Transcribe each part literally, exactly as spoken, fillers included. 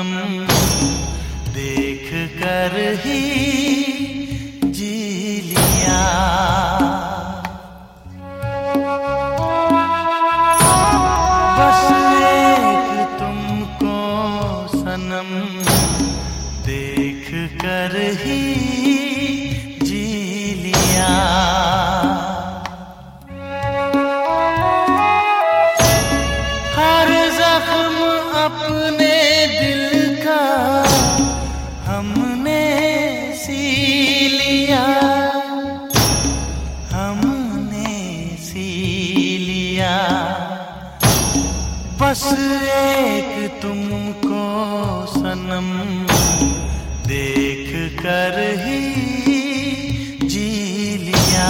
सनम देख कर ही जी लिया। बस एक तुमको सनम देख कर ही जी लिया। हर जख्म अपने दिल का हमने सी लिया, हमने सी लिया। बस एक तुमको सनम देख कर ही जी लिया।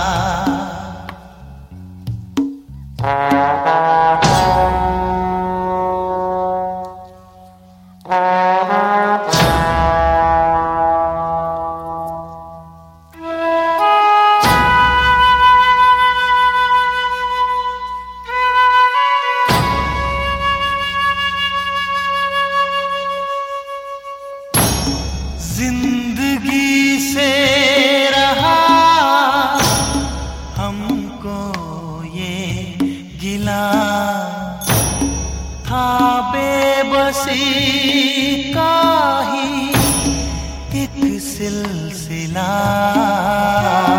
जिंदगी से रहा हमको ये गिला था, बेबसी का ही एक सिलसिला।